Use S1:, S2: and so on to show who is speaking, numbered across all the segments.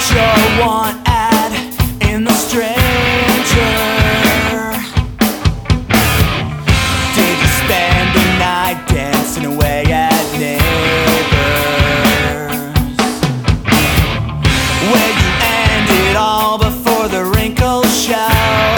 S1: your want ad in The Stranger? Did you spend the night dancing away at Neighbors, where you ended all before the wrinkles show?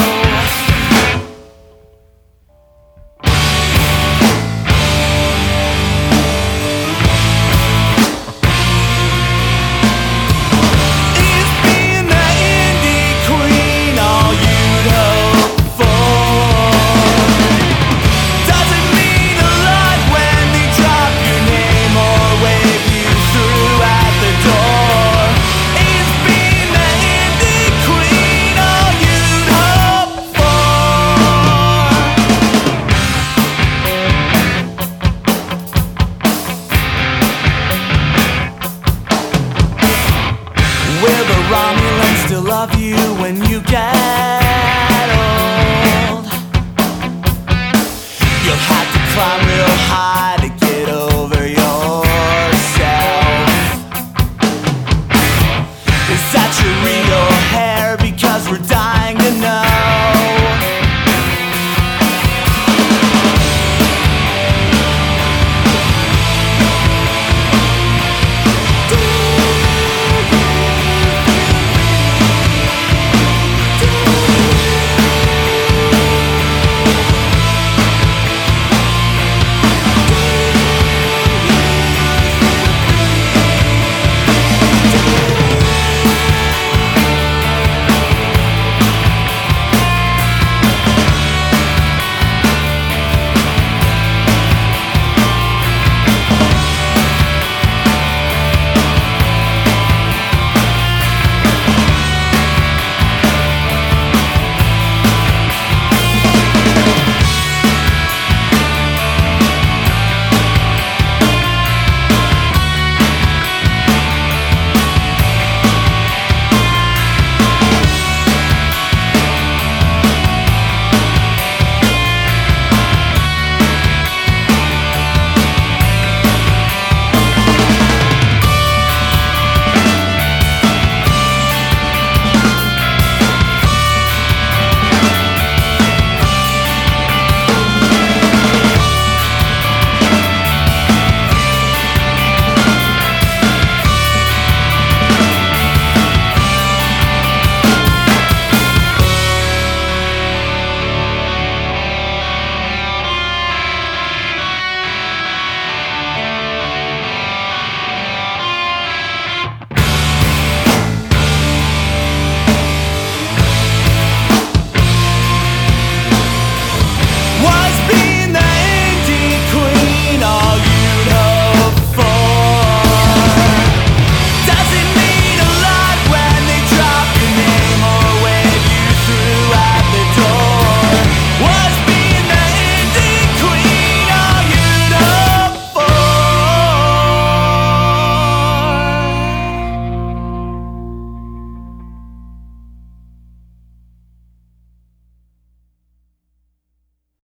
S1: Will the Romulans still love you when you get old? You'll have to climb real high to get over yourself. Is that your real head?